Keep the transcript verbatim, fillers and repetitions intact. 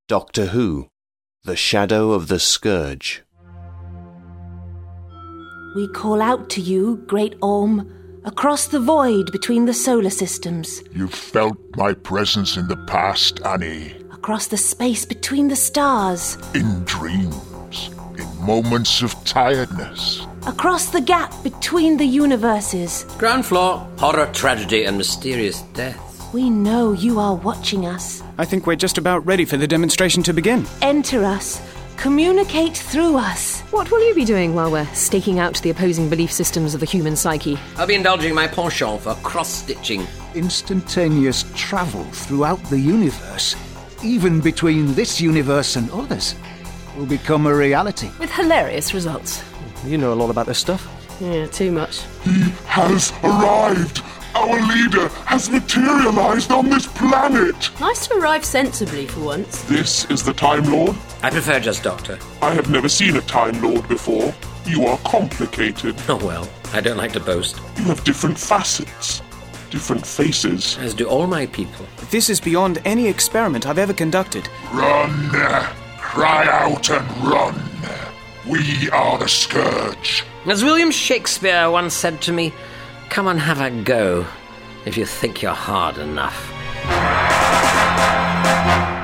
Doctor Who, The Shadow of the Scourge. We call out to you, Great Orm, across the void between the solar systems. You've felt my presence in the past, Annie. Across the space between the stars. In dreams, in moments of tiredness. Across the gap between the universes. Ground floor, horror, tragedy, and mysterious death. We know you are watching us. I think we're just about ready for the demonstration to begin. Enter us. Communicate through us. What will you be doing while we're staking out the opposing belief systems of the human psyche? I'll be indulging my penchant for cross-stitching. Instantaneous travel throughout the universe, even between this universe and others, will become a reality. With hilarious results. You know a lot about this stuff. Yeah, too much. He has arrived! Our leader has materialized on this planet! Nice to arrive sensibly for once. This is the Time Lord? I prefer just Doctor. I have never seen a Time Lord before. You are complicated. Oh well, I don't like to boast. You have different facets, different faces. As do all my people. This is beyond any experiment I've ever conducted. Run! Cry out and run! We are the Scourge. As William Shakespeare once said to me, come and have a go, if you think you're hard enough.